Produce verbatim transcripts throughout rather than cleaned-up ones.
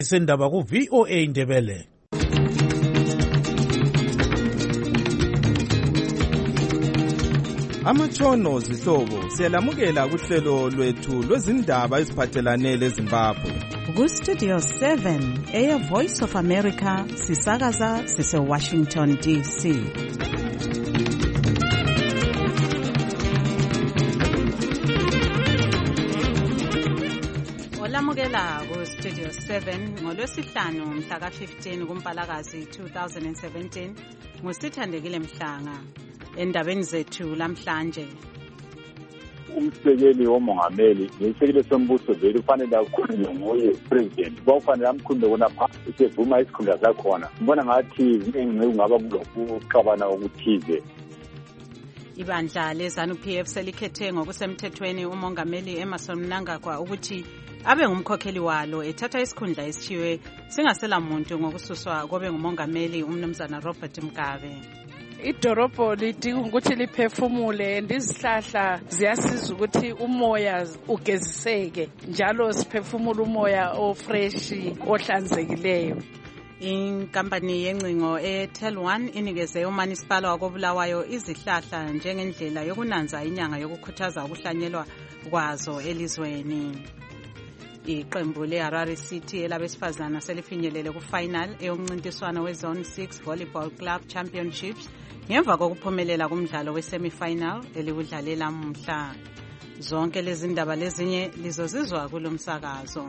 Sendaba ku V O A Ndebele. Amatshono zihlobo siyalamukela kuhlelo lwethu lwezindaba eziphathelane leZimbabwe. Ku Studio seven eya Voice of America sisakaza sise Washington D C. Olamukela ku Studio seven ngolwesihlanu mhla ka fifteen kuMpalakazi two thousand seventeen ngusithandekile Mhlanga. Endabeni zethu lamhlanje, umsekeli womongameli ngesikele sombuso vele ufanele akhulunywe nguye president bawufanele amkhulume kona phansi sevuma isikhundla sakhona. Ngibona ngathi ziningi kungaba kulokuxabana okuthize. Ibandla leZANU-P F selikhethe ngokusemthethweni umongameli Emmerson Mnangagwa ukuthi abe ngumkhokheli walo ethatha isikhundla esithiwe singasela muntu ngokususwa kobe ngumongameli umnumzana Robert Mugabe. Idorobho lidinga ukuthi liphefumule ndizihlahla ziyasiza ukuthi umoya ugeziseke njalo siphefumule umoya ofresh ohlanzekileyo. Inkampani yencingo eTel one inikeze uManisipala wakobulawayo izihlahla njengendlela yokunanza inyanga yokukhuthaza ukuhlanyelwa kwazo elizweni. Iqembu leHarare City elabesifazana selifinyelele ku-final eyomncintiswano we-Zone six Volleyball Club Championships ngemva kokuphumelela kumdlalo we-semi-final eliwudlalela mhla. Zonke lezi ndaba lezinye lizozizwa kulomsakazo.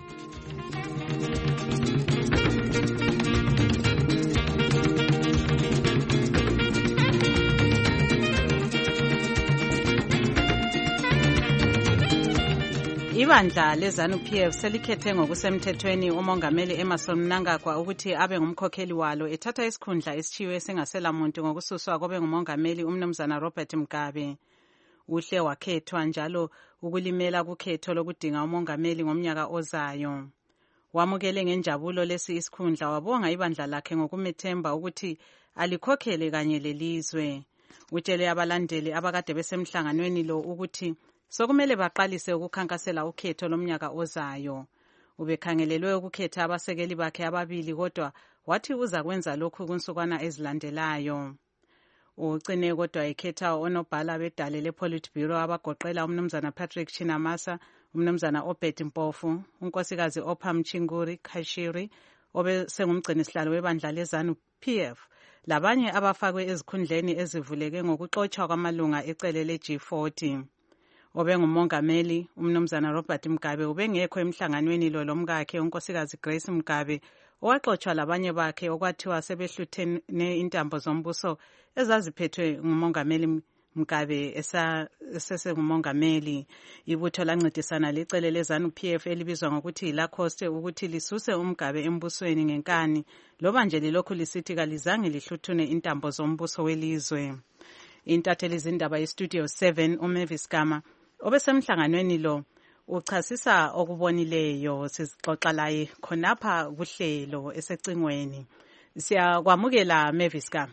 Ibandla leZANU-P F selikhethe ngokusemthethweni umongameli Emmerson Mnangagwa ukuthi abe ngumkhokheli walo ethatha isikhundla esithiwe singasela muntu ngokususwa kobe ngumongameli umnumzana Robert Mugabe. Uhle wakhethwa njalo ukulimela kukhetho lokudinga umongameli ngomnyaka ozayo. Wamukele ngenjabulo lesi isikhundla wabonga ibandla lakhe ngokumethemba ukuthi alikhokhele kanye lelizwe. Utshele abalandeli abakade besemhlanganweni lo ukuthi sokumele baqalise ukukhankasela ukhetho lomnyaka ozayo. Ubekhangelelwe ukukhetha abasekeli bakhe ababili kodwa wathi uza kwenza lokhu kunsukwana ezilandelayo. Ugcine kodwa ekhetha onobhala bedale lePolitburo abagoqela umnumzana Patrick Chinamasa, umnumzana Obed Mpofu, unkosikazi Opha Mchinguri Khashiri obesengumgcinisihlalo webandla leZANU-P F, labanye abafakwe ezikhundleni ezivuleke ngokuxotshwa kwamalunga ecele le-G forty. Obengumongameli umnumzana Robert Mugabe ubengekho emhlanganweni lo lomkakhe unkosikazi Grace Mugabe owaxotshwa labanye bakhe okwathiwa sebehluthene intambo zombuso ezaziphethwe ngumongameli Mugabe esesengumongameli. Ibutho lancedisana lecele leZANU-P F elibizwa ngokuthi lacoste ukuthi lisuse uMugabe embusweni ngenkani loba nje lilokhu lisithi kalizange lihluthune intambo zombuso welizwe. Intatheli zindaba yeStudio seven uMavis Gama obesemhlanganweni lo uchasisa okubonileyo. Sizixoxa laye khonapha kuhlelo esecingweni. Siyakwamukela Mavis Gama.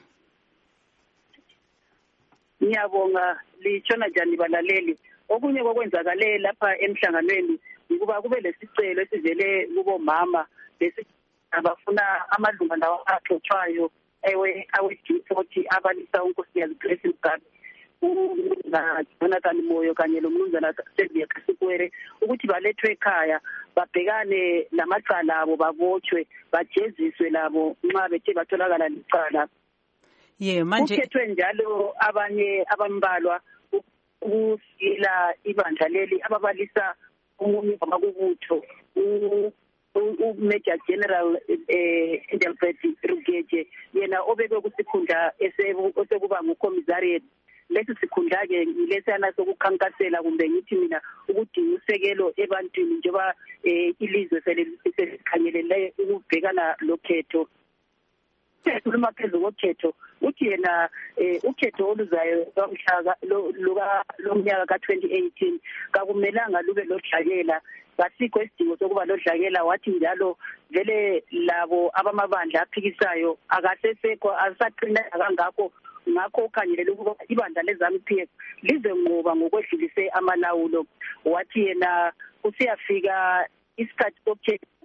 Ngiyabonga litshona njani balaleli. Okunye kokwenzakale lapha emhlanganweni ukuba kube lesicelo esivele kubo mama besifuna amalunga lawa axoxwayo ewe awe-G forty abalisa unkosikazi Grace Mugabe na Jonathan Moyo kanye lomnumzana Sylvia Kasikwere ukuthi balethwe ekhaya babhekane namacala abo babotshwe bajeziswe labo nxa bethe batholakala licala. Ye manje ukhethwe njalo abanye abambalwa ukusila ibandla leli ababalisa umunye wabakubutho uMajor General Engelbert Rugeje yena obekwe kusikhundla esekuba ngucommissariat. Lesi sikhundla ke ilesana sokukhankasela kumbe ngithi mina ukudinga usekelo ebantwini njengoba ilizwe selikhangelele ukubhekana lokhetho. Sikhuluma phezulu ngokhetho uthi yena ukhetho oluzayo lomhlaka lomnyaka ka twenty eighteen kakumelanga lube lodlakela. Basikho isidingo sokuba lodlakela wathi njalo vele labo abamabandla aphikisayo akasesekho asaqina kangakho ngakho ukhanyelela ukuba ibandla leZANU-P F lizenqoba ngokwedlulise amalawulo. Wathi yena usiyafika isikhathi sokhetho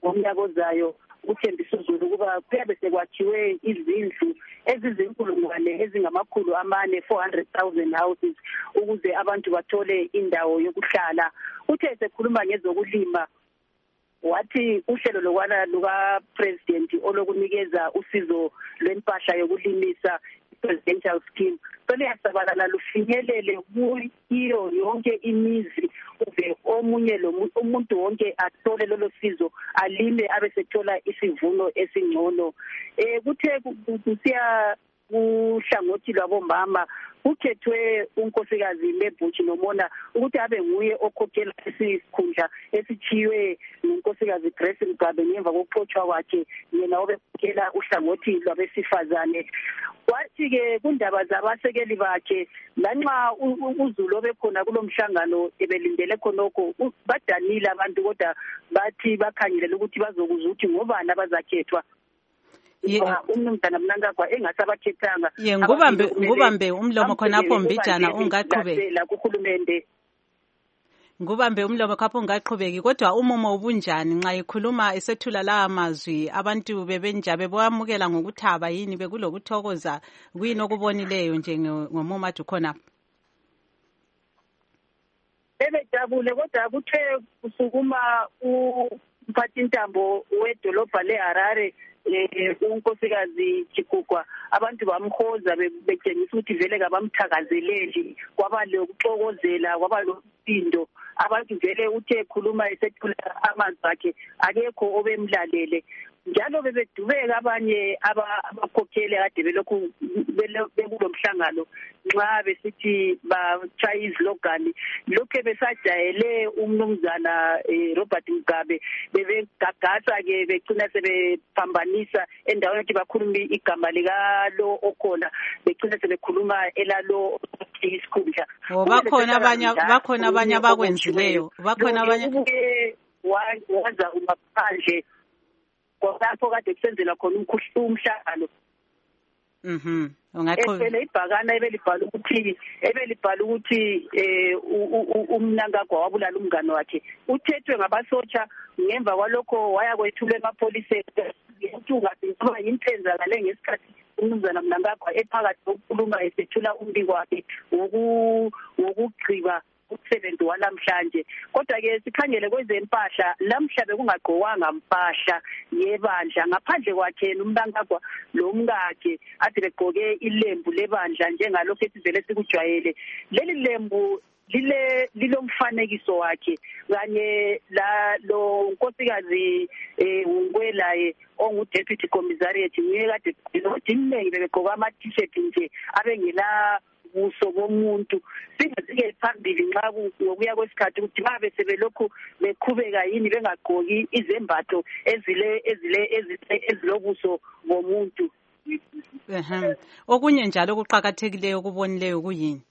ngomnyaka ozayo uthembisa uZulu ukuba kuyabe sekwakhiwe izindlu ezizinkulungwane ezingamakhulu amane four hundred thousand houses ukuze abantu bathole indawo yokuhlala. Uthe sekhuluma ngezokulima wathi uhlelo lokwana luka president olokunikeza usizo lwempahla yokulimisa presidential scheme soluyasabalala lufinyelele kuyo yonke imizi uve omunye lo umuntu wonke athole lolo sizo alime abesethola isivuno esingcono. Eh kuthe kusiya uhlangothi lwabomama ukhethwe unkosikazi Mebhuchi Nomona ukuthi abe nguye okhokhela isikhundla esichiwe unkosikazi Grace Mugabe ngemva kokuxoxwa kwakhe yena obekhokhela uhlangothi lwabesifazane. Kwathi ke kundaba zabasekeli bakhe lanxa uZulu obekhona kulomhlangano ebelindele khonokho badanile abantu kodwa bathi bakhangelela ukuthi bazokuza ukuthi ngobani abazakhethwa. Yeah. Umnumzana Mnangagwa engasabakhethanga. Ye ngubambe ngubambe umlomo khonapho Mbijana ungaqhubeka kuhulumende. Ngubambe umlomo khapho ungaqhubeki kodwa umumo ubunjani nxa ikhuluma esethula la amazwi abantu bebenjabe boamukela ngokuthaba yini bekulokuthokoza kuyini okubonileyo nje ngomumo adu khona. Bebejabule kodwa kuthe kusukuma umphathintambo wedolobha leHarare eh unkosikazi Chikugwa abantu bamkhoza betshengisa ukuthi vele kabamthakazeleli kwaba lokuxokozela kwaba lokupindo abantu vele uthe ekhuluma esethula amazwi akhe akekho obemlalele njalo bebedubeka abanye abakhokheli kade belokhu bekulomhlangano nxa besithi bachaya izlogani lokho besajayele umnumzana Robert Mugabe bebegagasa ke becina sebephambanisa endaweni yokuthi bakhuluma igama lika lo okhona becina sebekhuluma elalo isikhundla. Bakhona abanye bakhona abanye abakwenzileyo bakhona abanye waza umaphandle kwapho kade kusenzela khona umhlangano. Mhm. Ungaqhubeka. Ephele ibhakana ebelibhala ukuthi ebelibhala ukuthi eh uMnangagwa wabulala umngane wakhe. Uthethwe ngabasotsha ngemva kwalokho waya kwethulwa emapoliseni ukuthi ungaziba imphenza ngale ngesikhathi umnumzana Mnangagwa ephakathi kokukhuluma esethula umbiko wakhe woku wokugqiba umsebenzi walamhlanje. Kodwa ke sikhangele kwezempahla lamhlabe kungaqowanga impahla yebandla ngaphandle kwakhe uMnangagwa lo mkakhe ade begqoke ilembu lebandla njengalokho esivele sikujwayele. Leli lembu lile lilomfanekiso wakhe kanye la lo nkosikazi eh ungwelaye ongu deputy commissariat ngiye kade dinenge begqoka ama t-shirt nje abengela ubuso bomuntu singazike phambili nxa ngokuya kwesikhathi ukuthi babe sebelokhu beqhubeka yini bengagqoki izembatho ezile ezile ezilobuso bomuntu. Ehem okunye njalo kuqhakathekileyo ukubonileyo kuyini?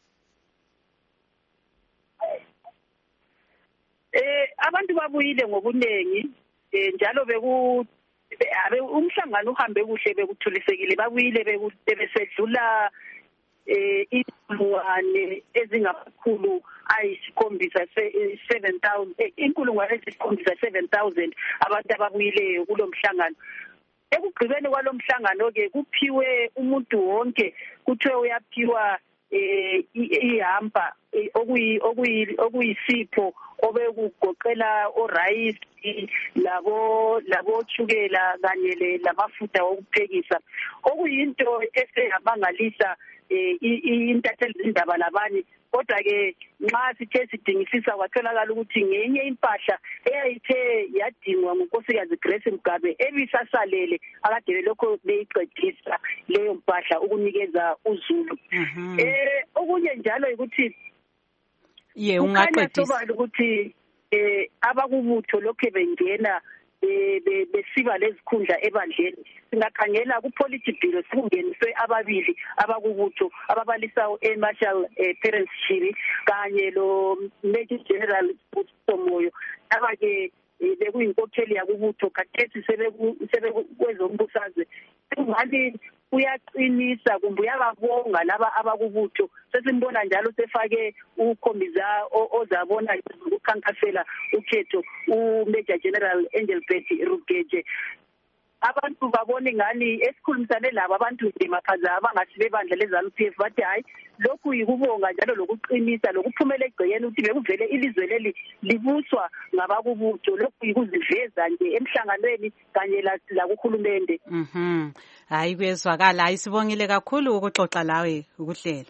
Eh abantu babuyile ngobunengi eh njalo beku umhlangano uhambe kuhle bekuthulisekile babuyile bebesedlula eh inkulungwane ezingamakhulu ayisikhombisa seven thousand inkulungwane ezisikhombisa seven thousand abantu ababuyileyo kulomhlangano. Ekugqibeni kwalomhlangano ke kuphiwe umuntu wonke kuthiwe uyaphiwa eh ihamba okuyi okuyi okuyisipho obekugoqela orice labo labo chukela kanye le lamafutha okuphekisa okuyinto eseyabangalisa intatheli zindaba labanye. Kodwa ke nxa sithe sidingisisa kwatholakala ukuthi ngenye impahla eyayithe yadingwa ngunkosikazi Grace Mugabe ebisasalele akade lokho beyiqedisa leyo mpahla ukunikeza uZulu. Eh okunye njalo ukuthi ye ungaqedisa ukuthi eh abakubutho lokho bengena eh besiba lezikhundla ebandleni singakhangela ku polity bureau singeniswe ababili abakubutho ababalisa eMarshal Terence Chiri kanye lo Major General Somoyo abake bekuyinkokheli yakubutho kathesi sebe sebekwezombusaze ngani uyaqinisa kumbe uyababonga laba abakubutho. Sesimbona njalo sefake ukhombiza ozabona ukukhankasela ukhetho uMajor General Engelbert Rugege. Abantu babone ngani esikhulumisane labo abantu bemaphaza abangasibe bandla leZANU P F bathi hayi lokhu yikubonga njalo lokuqinisa lokuphumela egcekeni ukuthi bekuvele ilizwe leli libuswa ngabakubutho. Lokhu yikuziveza nje emhlanganweni kanye la kuhulumende. Mhm. Hayi kwezwakala, ayisibongile kakhulu ukuxoxa lawe ukuhlela.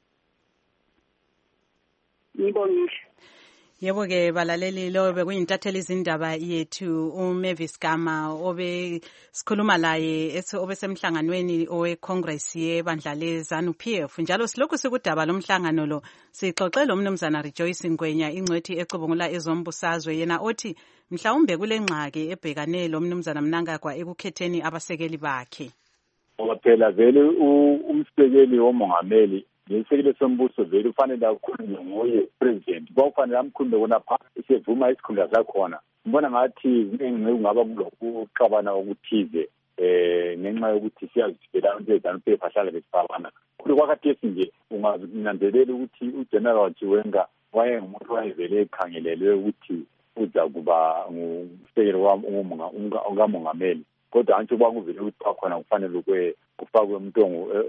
Ngibongile. Yebo ke balaleli, lo bekuyintatheli izindaba yethu uMavis Gama obe sikhuluma laye obesemhlanganweni oweCongress yebandla leZANU P F. Njalo silokhu sikudaba lomhlangano lo sixoxele umnumzana Rejoice Ngwenya ingcwethi ecubungula ezombusazwe, yena othi mhlawumbe kule ngxaki ebhekane lo mnumzana Mnangagwa ekukhetheni abasekeli bakhe. Ngoba phela vele umsekeli womongameli ngesikele sombuso vele ufanele akhulunywe nguye president. Kwakufanele amkhulume wona phansi isevuma isikhundla sakhona. Ngibona ngathi ngeke ungaba kulokuxabana okuthize eh ngenxa yokuthi siyazivela abantu beZANU P F ahlale besifabana. Kulo kwakhathesi nje ungananzelela ukuthi uGeneral Chiwenga wayengumuntu wayevele ekhangelelwe ukuthi uza kuba ngumsekeli wongamongameli. Kodwa antsho kwakuvele ukuthi khona kufanele kwe kufakwe umuntu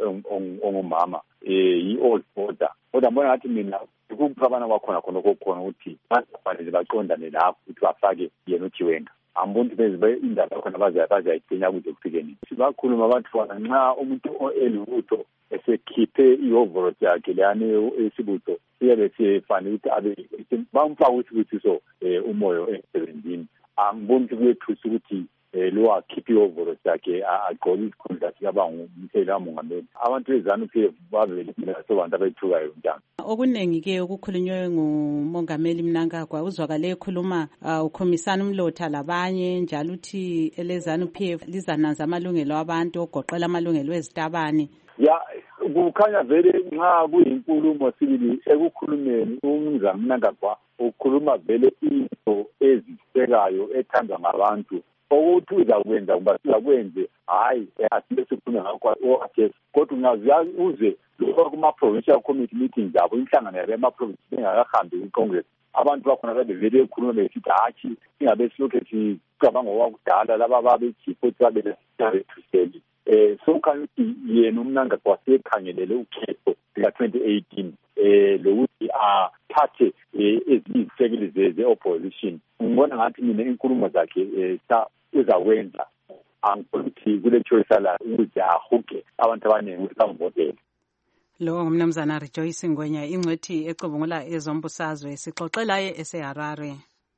ongumama eh i-old border. Kodwa mbona ngathi mina ukuxabana kwakhona khona kokukhona ukuthi bafanele baqondane lapho ukuthi bafake yena uThiwenga. Ambonti bezibe indaba khona bazayigcina kude kufikeni. Sibakhuluma abantu fana nxa umuntu elutho esekhiphe ihovolo yakhe lani esibutho siyabe sifanele ukuthi abe bamfaka ukuthi so umoyo emsebenzini. Ambonti kwethusa ukuthi lo akhiphe ihovolo yakhe agqoke isikhundla sikaba ngumsekeli kamongameli. Abantu beZANU P F bavele sobantu abethukayo njalo. Okuningi ke okukhulunywe ngumongameli Mnangagwa uzwakale ekhuluma ukhomisana umlotha labanye njalo uthi eleZANU P F lizananza amalungelo abantu ogoqela amalungelo ezitabani. Ya kukhanya vele nxa kuyinkulumo sibili ekukhulumeni umnumzana Mnangagwa ukhuluma vele into ezisekayo ethandwa ngabantu. Ukuthi uzakwenza kuba sizakwenze hayi asibe sikhuluma ngakho owathi kodwa ungaziyazi uze lokho kuma provincial committee meetings zabo inhlangano yama province bengakahambi kuCongress. Abantu bakhona kade vele ekhuluma besithi hathi ingabe silokhe sicabanga okwakudala laba babechief ukuthi babe nesithuseli. Eh so kanti yena uMnangagwa wasekhangelele ukhetho lika twenty eighteen eh lokuthi aphathe ezisekeli ze-opposition. Ngibona ngathi mina inkulumo zakhe sa uzakwenza angithi kule choice la ukuthi ahuke abantu abaningi ukuthi bamvotele. Lo ngumnumzana Rejoice Ngwenya ingcwethi ecubungula ezombusazwe sixoxela ye eseHarare.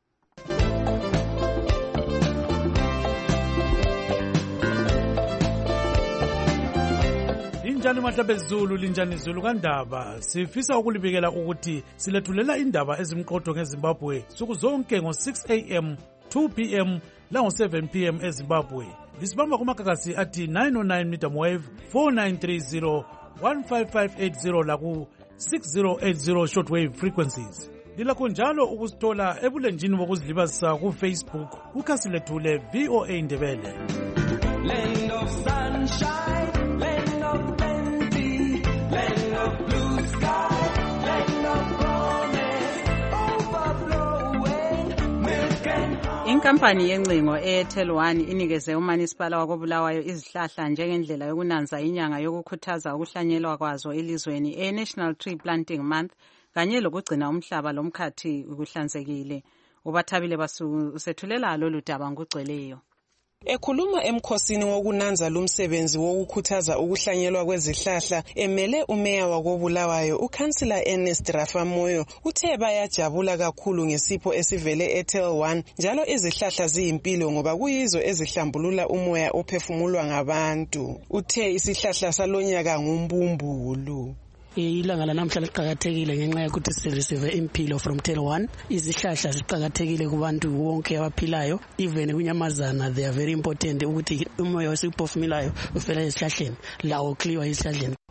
Linjani mahlabe Zulu, linjani Zulu kandaba. Sifisa ukulibikela ukuthi silethulela indaba ezimqotho ngeZimbabwe suku zonke ngo six a m, two p m lango seven p m eZimbabwe. Lisibamba kumakakasi athi nine oh nine medium wave, four nine three zero, one five five eight zero laku six zero eight zero shortwave frequencies. Lilakho njalo ukusithola ebulenjini bokuzilibazisa ku Facebook kukhasi lethu le V O A Ndebele. Land of sunshine, land of plenty, land of blue sky, land of promise, overflowing milk and honey. Inkampani yencingo eAirtel One inikeze uManisipala wakoBulawayo izihlahla njengendlela yokunanza inyanga yokukhuthaza ukuhlanyelwa kwazo elizweni eNational Tree Planting Month kanye lokugcina umhlaba lomkhathi ukuhlanzekile. Ubathabile Basu usethulela lolu daba ngugcweleyo. Ekhuluma emkhosini wokunanza lumsebenzi wokukhuthaza ukuhlanyelwa kwezihlahla emele umeya wakoBulawayo uKhansila Ernest Rafamoyo uthe bayajabula kakhulu ngesipho esivele eAirtel One njalo izihlahla ziyimpilo ngoba kuyizo ezihlambulula umoya ophefumulwa ngabantu. Uthe isihlahla salonyaka ngumbumbulu. Ilanga lanamhla liqhakathekile ngenxa yokuthi sireceive impilo from Airtel One. Izihlahla ziqhakathekile kubantu wonke abaphilayo, even kunyamazana they are very important ukuthi umoya osiphefumulayo ufela esihlahleni lawo kliwa esihlahleni.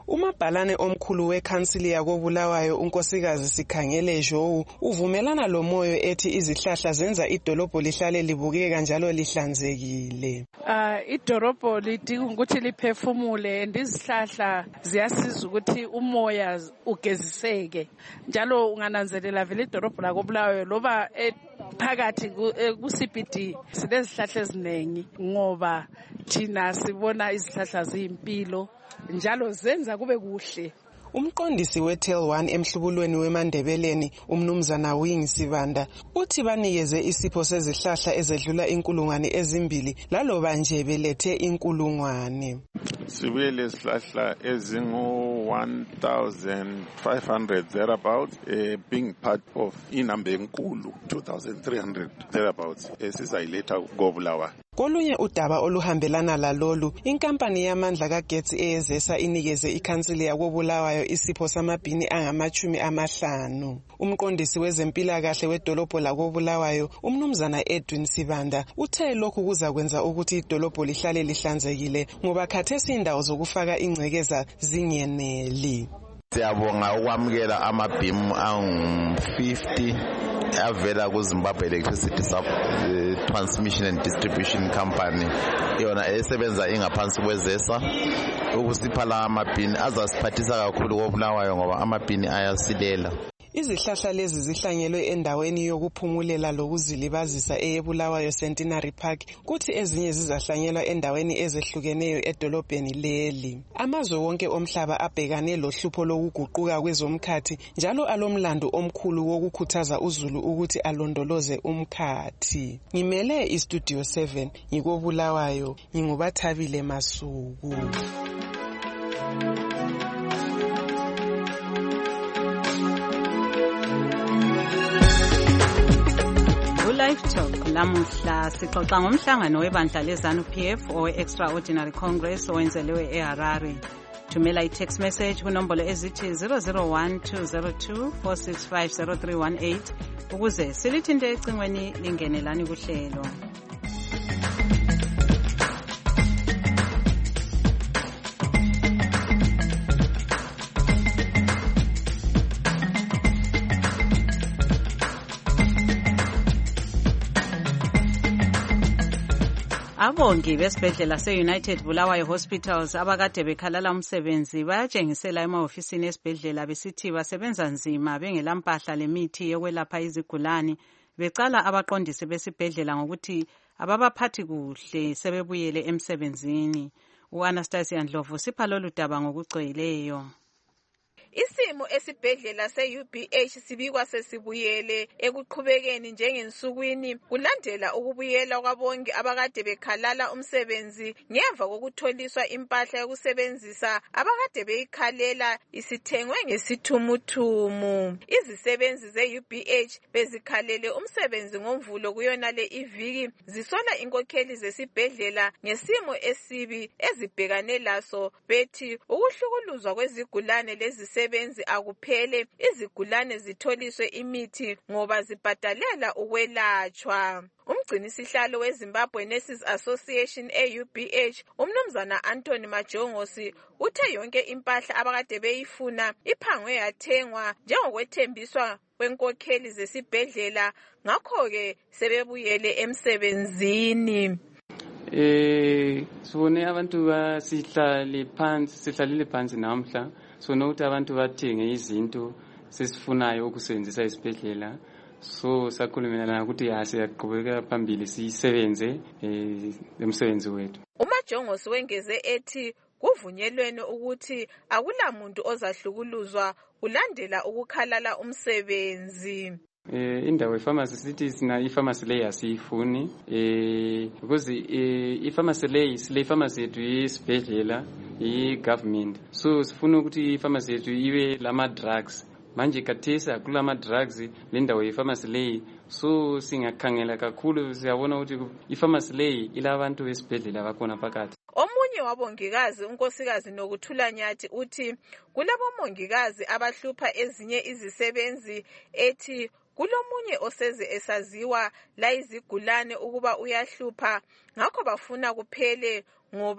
Umabhalane omkhulu wekhansili yakoBulawayo unkosikazi Sikhangele Jowu uvumelana lomoyo ethi izihlahla zenza idolobho lihlale libukeka njalo lihlanzekile. Uh, idorobho lidinga ukuthi liphefumule and izihlahla ziyasiza ukuthi umoya ugeziseke. Njalo ungananzelela vele idorobho lakoBulawayo loba phakathi ku-C B D sinezihlahla eziningi ngoba thina sibona izihlahla ziyimpilo njalo zenza kube kuhle. Umqondisi we-Tel one emhlubulweni weMandebeleni umnumzana Wing Sibanda uthi banikeze isipho sezihlahla ezedlula inkulungwane ezimbili laloba nje belethe inkulungwane. Sibuye lezihlahla ezingu one thousand five hundred thereabouts, uh, being part of inamba enkulu two thousand three hundred thereabouts esizayiletha koBulawayo. Kolunye udaba oluhambelana lalolu, inkampani yamandla kagetsi eyezesa inikeze ikhansili yakoBulawayo isipho samabhini angamachumi amahlanu. Umqondisi wezempilakahle wedolobho lakoBulawayo, umnumzana Edwin Sibanda, uthe lokhu kuzakwenza ukuthi idolobho lihlale lihlanzekile ngoba khathesi indawo zokufaka ingcekeza zingeneli. Siyabonga ukwamukela amabhimu angu fifty avela kuZimbabwe Electricity uh, Transmission and Distribution Company yona esebenza ingaphansi kwezesa ukusipha la amabhini azasiphathisa kakhulu koBulawayo ngoba amabhini ayasilela. Izihlahla lezi zihlanyelwe endaweni yokuphumulela lokuzilibazisa eyeBulawayo Centenary Park kuthi ezinye zizahlanyelwa endaweni ezehlukeneyo edolobheni leli. Amazwe wonke omhlaba abhekane lohlupho lokuguquka kwezomkhathi njalo alomlando omkhulu wokukhuthaza uZulu ukuthi alondoloze umkhathi. Ngimele iStudio seven ngikoBulawayo ngingubathabile Masuku. Live Talk lamuhla sixoxa ngomhlangano webandla leZANU P F owe-Extraordinary Congress owenzelewe eHarare. Thumela i-text message kunombolo ezithi zero zero one two zero two four six five zero three one eight ukuze silithinte ecingweni lingenelani kuhlelo. Abongi besibhedlela se-United Bulawayo Hospitals abakade bekhalala umsebenzi bayatshengisela emahofisini esibhedlela besithi basebenza nzima bengelampahla lemithi yokwelapha izigulane becala abaqondisi besibhedlela ngokuthi ababaphathi kuhle sebebuyele emsebenzini. U-Anastasia Ndlovu sipha lolu daba ngokugcweleyo. Isimo esibhedlela se-U B H sibikwa sesibuyele ekuqhubekeni njengensukwini kulandela ukubuyela kwabongi abakade bekhalala umsebenzi ngemva kokutholiswa impahla yokusebenzisa abakade beyikhalela isithengwe ngesithumuthumu. Izisebenzi ze-U B H bezikhalele umsebenzi ngomvulo kuyona le iviki zisola inkokheli zesibhedlela ngesimo esibi ezibhekane laso bethi ukuhlukuluzwa kwezigulane lezi sebenzi akuphele izigulane zitholiswe imithi ngoba zibhadalela ukwelatshwa. Umgcinisihlalo weZimbabwe Nurses Association e-U B H umnumzana Anthony Majongosi uthe yonke impahla abakade beyifuna iphangwe yathengwa njengokwethembiswa kwenkokheli zesibhedlela ngakho-ke sebebuyele emsebenzini. Eh sibone abantu basihlale phansi sihlalile phansi namhla sona ukuthi abantu bathenge izinto sesifunayo ukusebenzisa isibhedlela so sakhulumelana ukuthi asiyaqhubeka phambili sisebenze eh emsebenzi wethu. uMajongosi wengeze ethi kuvunyelwene ukuthi akulamuntu ozahlukuluzwa kulandela ukukhalala umsebenzi. Eh indawo epharmacy sithi sina ipharmacy leyi asiyifuni eh because eh ipharmacy leyi sile pharmacy yethu yesibhedlela i-government so sifuna ukuthi ipharmacy yethu ibe lama drugs manje kathesi akulama drugs le ndawo yepharmacy leyi so singakhangela kakhulu siyabona ukuthi ipharmacy leyi ilabantu besibhedlela bakhona phakathi. Omunye wabongikazi unkosikazi Nokuthula Nyathi uthi kulabomongikazi abahlupha ezinye izisebenzi ethi kulomunye oseze esaziwa la izigulane ukuba uyahlupha ngakho bafuna kuphele ngoba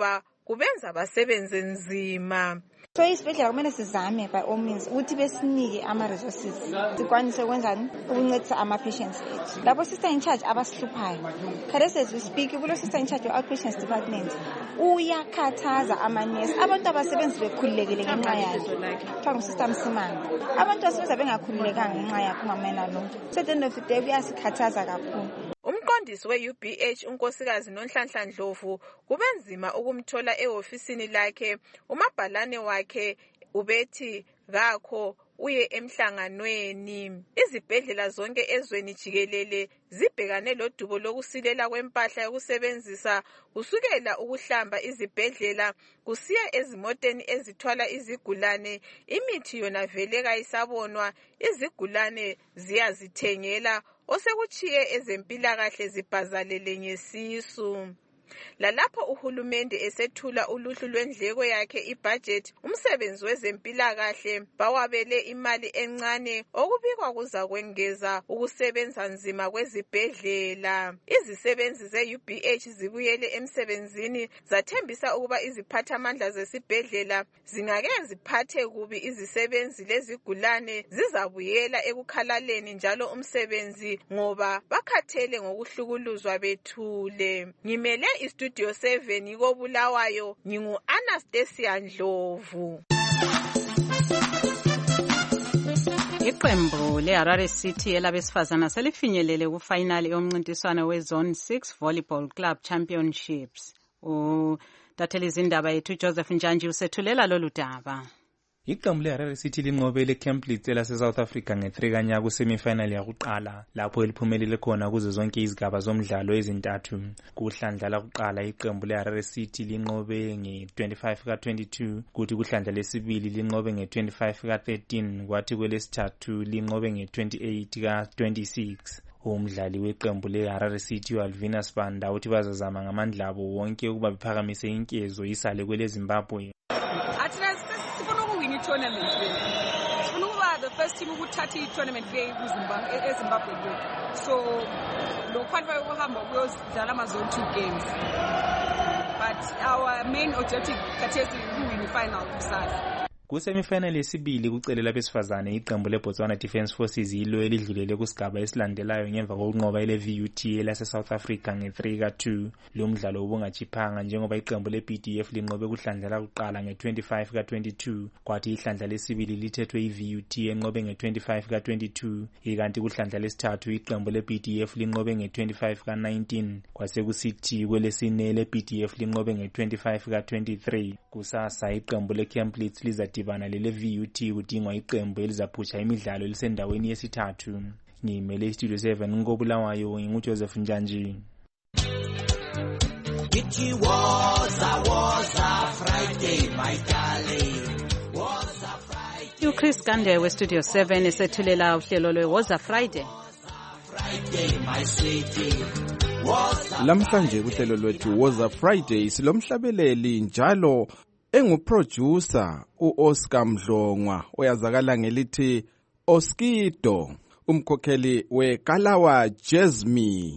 kubenza basebenze nzima. So isibhedlela kumele sizame by all means ukuthi besinike ama-resources sikwanise ukwenzani ukuncedisa ama-patients ethu. Lapho sister in charge abasihluphayo khathesi as we speak kulo sister in charge we-outpatients department uyakhathaza amanesi abantu abasebenzi bekhululekile ngenxa yakhe kuthiwa ngusister Msimanga. Abantu basebenza bengakhululekanga ngenxa yakhe ungamena lo so at the end of the day kuyasikhathaza kakhulu. Umqondisi we-U B H unkosikazi Nonhlanhla Ndlovu kubenzima ukumthola ehofisini lakhe. Umabhalane wakhe ubethi ngakho uye emhlanganweni. Izibhedlela zonke ezweni jikelele zibhekane lodubo lokusilela kwempahla yokusebenzisa kusukela ukuhlamba izibhedlela kusiya ezimoteni ezithwala izigulane. Imithi yona vele kayisabonwa, izigulane ziyazithengela osekuchiye ezempilakahle zibhazalele ngesisu. Lalapho uhulumende esethula uluhlu lwendleko yakhe ibudget, umsebenzi wezempilakahle bawabele imali encane okubikwa kuza kwengeza ukusebenza nzima kwezibhedlela. Izisebenzi ze-U B H zibuyele emsebenzini zathembisa ukuba iziphathamandla zesibhedlela zingake ziphathe kubi izisebenzi lezigulane zizabuyela ekukhalaleni njalo umsebenzi ngoba bakhathele ngokuhlukuluzwa bethule. Ngimele istudio seven koBulawayo, ngingu Anastasia Ndlovu. Iqembu leHarare City elabesifazana selifinyelele kufinali yomncintiswano weZone six Volleyball Club Championships. Utatheli izindaba yethu Joseph Njanji usethulela lolu daba. Iqembu leHarare City linqobele Camp lase South Africa nge-three kanya ku-semi-final yakuqala lapho eliphumelele khona kuzo zonke izigaba zomdlalo ezintathu. Kuhlandla lakuqala iqembu leHarare City linqobe nge-twenty-five ka twenty-two, kuthi kuhlandla lesibili linqobe nge-twenty-five ka thirteen, kwathi kwelesithathu linqobe nge-twenty-eight ka twenty-six. Umdlali weqembu leHarare City uAlvina Sibanda uthi bazazama ngamandla abo wonke ukuba bephakamise inkezo isale kwele Zimbabwe. Tournament sifuna ukuba the first team ukuthatha i-tournament eZimbabwe le so lo qualify ukuhamba kuyodlala ama-zone two games but our main objective khathesi ukuwin final kusasa. Kusemifinal yesibili kucele labesifazane iqembu leBotswana Defence Forces yilo elidlulele kusigaba esilandelayo ngemva kokunqoba ele-V U T elase South Africa nge-three ka two. Lo mdlalo ubungachiphanga njengoba iqembu le-B D F linqobe kuhlandla lakuqala nge-twenty-five ka twenty-two, kwathi ihlandla lesibili lithethwe i-V U T enqobe nge-twenty-five ka twenty-two, ikanti kuhlandla lesithathu iqembu le-B D F linqobe nge-twenty-five ka nineteen, kwasekusithi kwelesine le-B D F linqobe nge-twenty-five ka twenty-three. Kusasa iqembu le-Camp lizadibana lele-V U T kudingwa iqembu elizaphusha imidlalo elisendaweni yesithathu. Ngimele istudio seven ngoBulawayo nginguJoseph Njanji. It was a was a Friday my darling, was a Friday. uChris Gande westudio seven esethulela uhlelo lwe-Was a Friday. Friday my sweetie. Lamhlanje kuhlelo lwethu Was a Friday silomhlabeleli njalo enguproducer uOscar Mdlongwa oyazakala ngelithi Oskido, umkhokheli weKalawa Jasmine.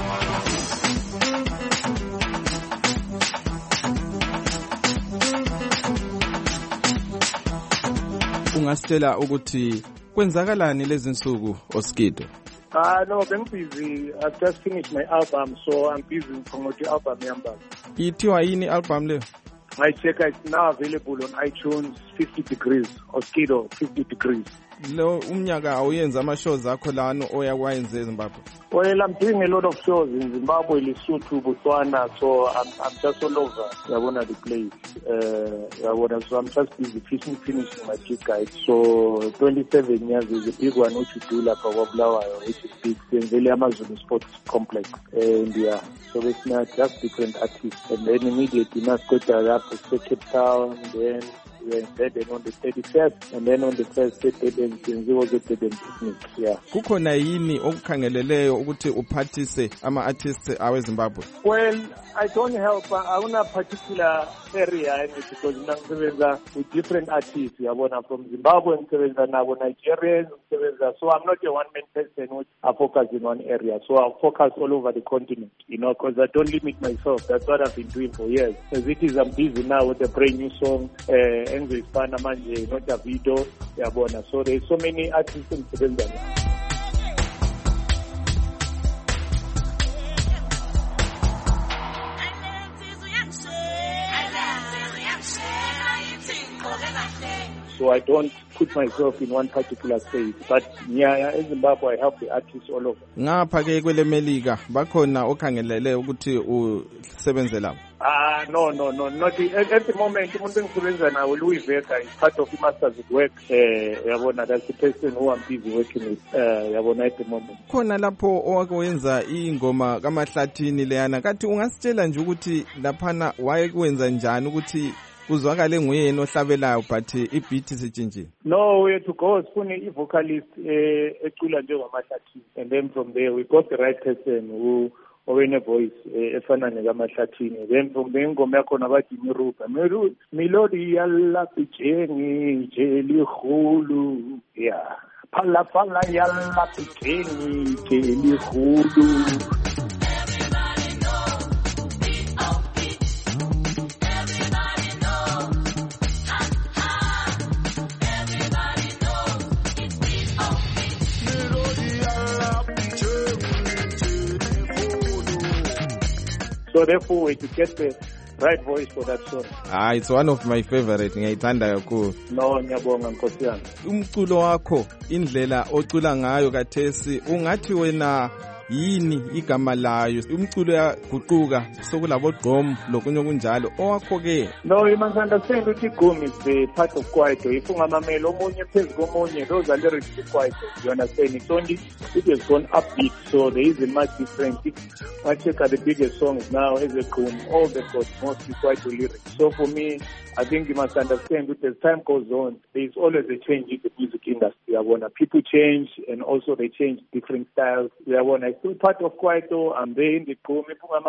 Ungasitshela ukuthi kwenzakalani lezi nsuku Oskido? Ah no, I'm busy. I've just finished my album, so I'm busy promoting album yamba. Ithiwa yini album le? My check is now available on iTunes. fifty degrees Oskido fifty degrees. Lo umnyaka awuyenza ama shows akho lana oyakwayenza eZimbabwe? Well, I'm doing a lot of shows in Zimbabwe, Lesotho, Botswana, so I'm I'm just all over. I wanna the place. Uh, I wanna, so I'm just busy finishing finishing my gig guide. So twenty-seven years is a big one which we do like a Wablawayo, which is big in Vele Amazon Sports Complex uh, in India. So it's not just different artists, and then immediately now go to Cape Town, then were in Durban on the thirty-first, and then on the first Durban, Gen Z was a Durban picnic. Yeah. Kukhona yini okukhangeleleyo ukuthi uphathise ama-artists aweZimbabwe? Well, I don't help. I own a particular area because ngisebenza with different artists. Yabona from Zimbabwe, ngisebenza nabo Nigerians, ngisebenza. So I'm not a one-man person which I focus in one area. So I focus all over the continent, you know, because I don't limit myself. That's what I've been doing for years. As it is, I'm busy now with a brand new song, Enzo Ispana Manje, not a video. Yabona. So there's so many artists in Zimbabwe. So I don't put myself in one particular space. But yeah, in Zimbabwe, I help the artists all over. Ngapha ke kwele Melika bakhona okhangelele ukuthi usebenze lapho? Ah, no, no, no, not the, at, at the moment. Umuntu engisebenza nawo Louis Vega is part of the masters at work. Eh, yabona, that's the person who I'm busy working with. Eh, yabona at the moment. Khona lapho owakwenza ingoma kaMahlathini leyana. Kathi ungasitshela nje ukuthi laphana wayekwenza njani ukuthi uzwakale nguyena ohlabelayo but ibeat sitshintshile? No, we had to go sifune i-vocalist ecula njengamahlathini, and then from there we got the right person who owene voice efana nekaMahlathini. Then from there ingoma yakhona bathi Mirupa Melody yalla pijengi jeli khulu, yeah, phala phala yalla pijengi jeli khulu. So therefore, we to get the right voice for that song. Ah, it's one of my favorite. Ngiyayithanda kakhulu. No, ngiyabonga Nkosi yami. Umculo wakho, indlela ocula ngayo kathesi, ungathi wena yini igama layo? Umculo yaguquka sokulabo gqom lokunye kunjalo. Owakho ke? No, you must understand ukuthi igqom is the part of kwaito. If ungamamela omunye phezu komunye, those are lyrics to kwaito. You understand? It's only it has gone upbeat, so there is a much difference. If I check out the biggest songs now as a gqom, all they've got mostly kwaito lyrics. So for me, I think you must understand that as time goes on, there is always a change in the music industry. I wanna people change, and also they change different styles. I wanna still part of kwaito. I'm there in the gqom.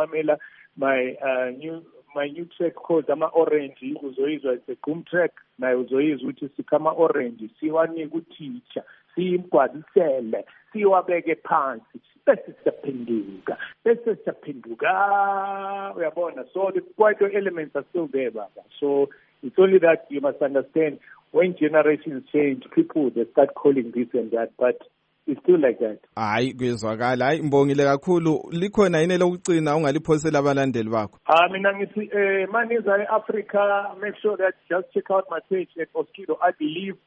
My uh, new my new track called Ama Orange. Uzoizwa it's a gqom track. Na uzoizwa which is Kama Orange. Siwani kuthicha, simgwadisele, siwabeke phansi. Bese siyaphenduka, bese siyaphenduka. Uyabona, so the kwaito elements are still there, Baba. So it's only that you must understand when generations change, people they start calling this and that, but it's still like that. Hayi kuyezwakala. Hayi mbongile kakhulu. Likhona yini lokucina ungaliphosela abalandeli bakho? Ah, mina ngithi eh maniza eAfrica, make sure that just check out my page at Oskido. I believe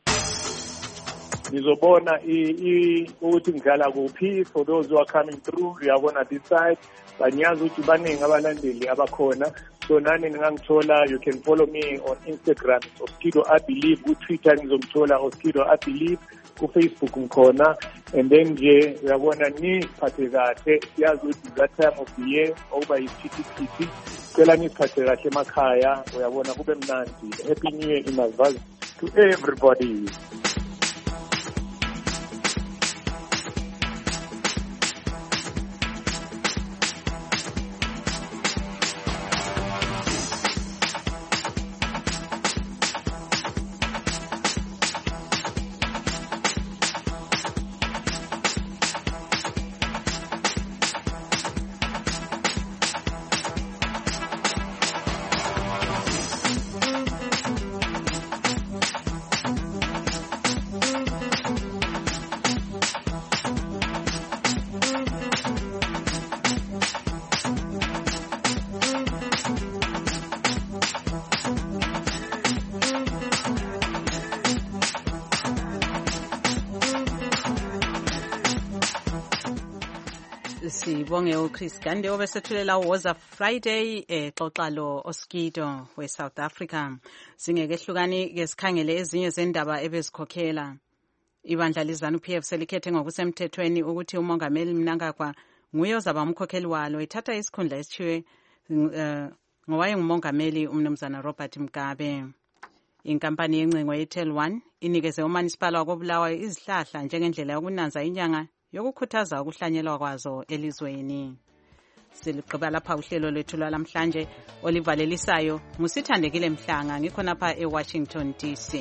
nizobona ukuthi ngidlala kuphi for those who are coming through. Uyabona this side banyazi ukuthi baningi abalandeli abakhona. So nani ningangithola, you can follow me on Instagram Oskido I believe, ku Twitter ngizomthola Oskido I believe, ku Facebook ngikhona, and then nje uyabona ni phathe kahle. Siyazi ukuthi that time of the year okuba yisiphithiphithi, cela niphathe kahle emakhaya, uyabona kube mnandi. Happy New Year in advance to everybody. Sibonge uChris Gande obesethulela Woza Friday exoxa lo Oskido we South Africa. Singeke hlukani ke sikhangele ezinye zendaba ebezikhokhela. Ibandla lizanu P F selikhethe ngokusemthethweni ukuthi umongameli Mnangagwa nguye ozaba umkhokheli walo, ethatha isikhundla esithiwe ngowaye ngumongameli umnumzana Robert Mugabe. Inkampani yencingo yeTel one inikeze uManisipala wakoBulawayo izihlahla njengendlela yokunanza inyanga yokukhuthaza ukuhlanyelwa kwazo elizweni. Siligqiba lapha uhlelo lwethu lwalamhlanje olivalelisayo ngusithandekile Mhlanga ngikhonapha eWashington D C.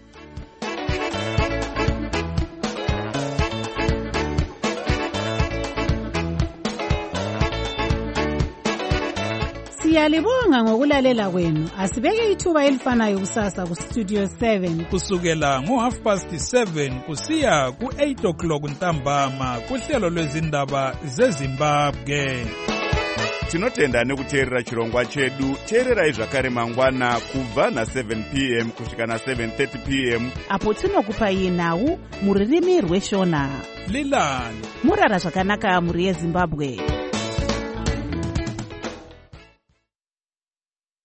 Siyalibonga ngokulalela kwenu. Asibeke ithuba elifanayo kusasa ku Studio seven kusukela ngo half past seven kusiya ku eight o'clock ntambama kuhlelo lwezindaba zeZimbabwe. Tinotenda nekuteerera chirongwa chedu. Teererai zvakare mangwana kubva na seven p m kusvika na seven thirty p m apo tinokupai nhau muririmi rweshona. Lilani murara zvakanaka muri yeZimbabwe.